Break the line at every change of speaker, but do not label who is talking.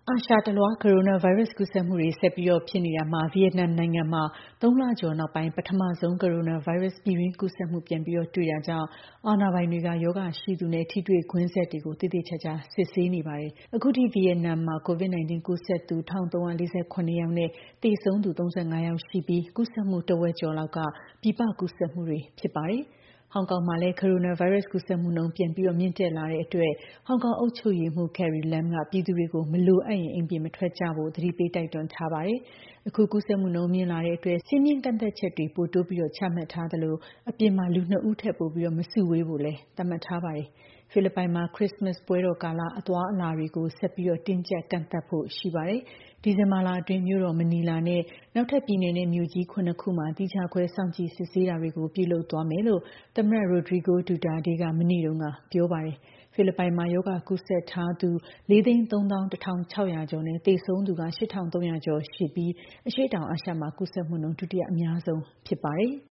အာရှတလွှား ကိုရိုနာဗိုင်းရပ်စ်ကူးစက်မှုတွေဆက်ပြီးဖြစ်နေတာမှာ ဗီယက်နမ်နိုင်ငံမှာ ၃ လကျော်နောက်ပိုင်း ပထမဆုံး ကိုရိုနာဗိုင်းရပ်စ်ပြည်တွင်းကူးစက်မှုပြန်တွေ့တာကြောင့် အာဏာပိုင်တွေက ရောဂါရှိသူနဲ့ ထိတွေ့ကွင်းဆက်တွေကို သေသေချာချာစစ်ဆေးနေပါတယ်။ အခုထိ ဗီယက်နမ်မှာ COVID-19 ကူးစက်သူ ၁,၃၄၇ ယောက်နဲ့ သေဆုံးသူ ၃၅ ယောက်ရှိပြီး ကူးစက်မှုတဝက်ကျော်လောက်က ပြည်ပကူးစက်မှုတွေဖြစ်ပါတယ်။ ဟောင်ကောင်မှာလည်း ကိုရိုနာဗိုင်းရပ်စ်ကူးစက်မှုနှုန်းပြန်မြင့်တက်လာတဲ့အတွက် ဟောင်ကောင်အုပ်ချုပ်ရေးမှူး Carrie Lam က ပြည်သူတွေကို မလိုအပ်ရင် အိမ်ပြင်မထွက်ကြဖို့ သတိပေးတိုက်တွန်းထားပါတယ်။ အခုကူးစက်မှုနှုန်းမြင့်လာတဲ့အတွက် စည်းမျဉ်းကန့်သတ်ချက်တွေ ပိုတိုးချမှတ်ထားသလို အပြင်မှာ လူ 2 ဦးထက်ပိုမစုဝေးဖို့လည်း သတ်မှတ်ထားပါတယ်။ ဖိလစ်ပိုင်မှာ ခရစ္စမတ်ပွဲတော်ကာလ အသွားအလာတွေကို ဆက်ပြီးတင်းကြပ်ကန့်သတ်ဖို့ရှိပါတယ်။ ဒီဇင်ဘာလအတွင်း မြို့တော်မနီလာနဲ့ နောက်ထပ်ပြည်နယ်နဲ့မြို့ကြီး ၇ ခုမှာ သီးခြားခွဲစောင့်ကြည့်စစ်ဆေးတာတွေကို ပြုလုပ်သွားမယ်လို့ သမ္မတ Rodrigo Duterte က မနေ့တုန်းကပြောပါတယ်။ ဖိလစ်ပိုင်မှာ ရောဂါကူးစက်ထားသူ 4၃၁,၆၀၀ ကျော်နဲ့ သေဆုံးသူ 8,၃00 ကျော်ရှိပြီး အရှေ့တောင်အာရှမှာ ကူးစက်မှုနှုန်း ဒုတိယအများဆုံးဖြစ်ပါတယ်။